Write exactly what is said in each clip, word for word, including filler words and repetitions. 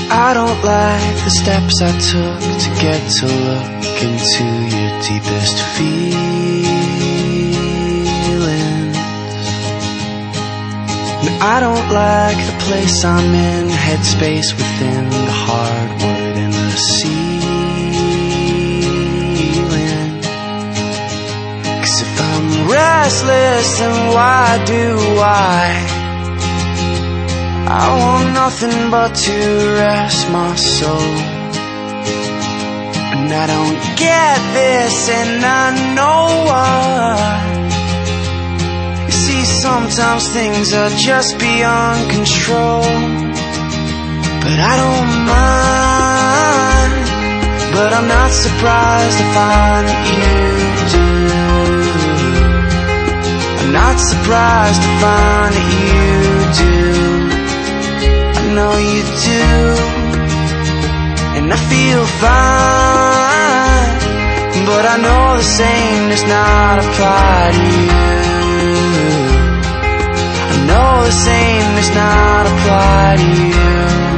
I don't like the steps I took to get to look into your deepest feelings. And I don't like the place I'm in, headspace within the hardwood and the ceiling. 'Cause if I'm restless, then why do I? I want nothing but to rest my soul. And I don't get this, and I know why. You see, sometimes things are just beyond control, but I don't mind. But I'm not surprised to find that you do. I'm not surprised to find that you do. I know you do, and I feel fine. But I know the same does not apply to you. I know the same does not apply to you.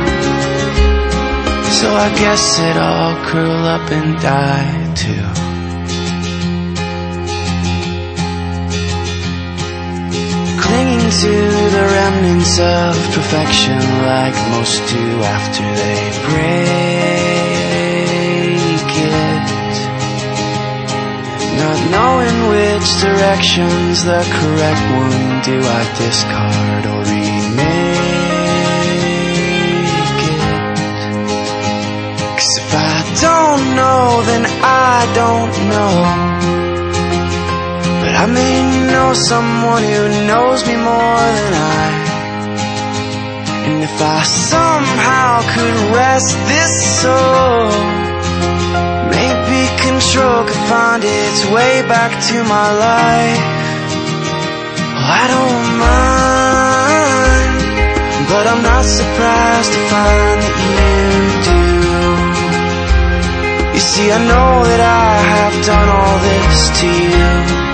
So I guess it all curl up and die too. Clinging to the remnants of perfection like most do after they break it. Not knowing which direction's the correct one, do I discard or remake it? 'Cause if I don't know, then I don't know. But I may know someone who knows me more than I. And if I somehow could rest this soul, maybe control could find its way back to my life. Well, I don't mind, but I'm not surprised to find that you do. You see, I know that I have done all this to you.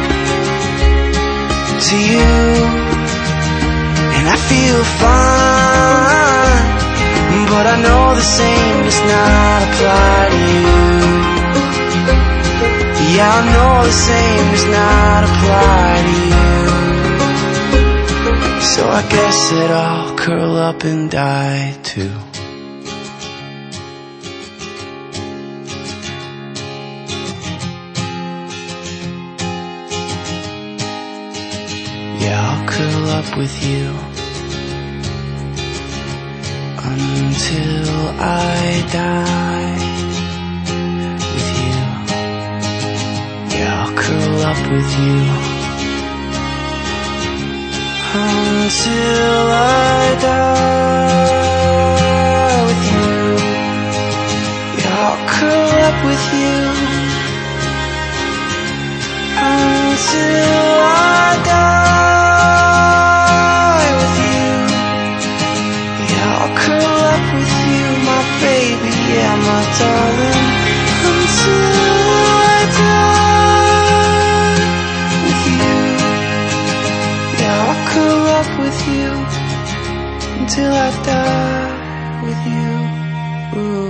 To you, and I feel fine. But I know the same does not apply to you. Yeah, I know the same does not apply to you. So I guess it all curl up and die too. Yeah, I'll curl up with you until I die with you. Yeah, I'll curl up with you until I die with you. Yeah, I'll curl up with you until I die. My darling, until I die with you. Yeah, I'll curl up with you until I die with you. Ooh.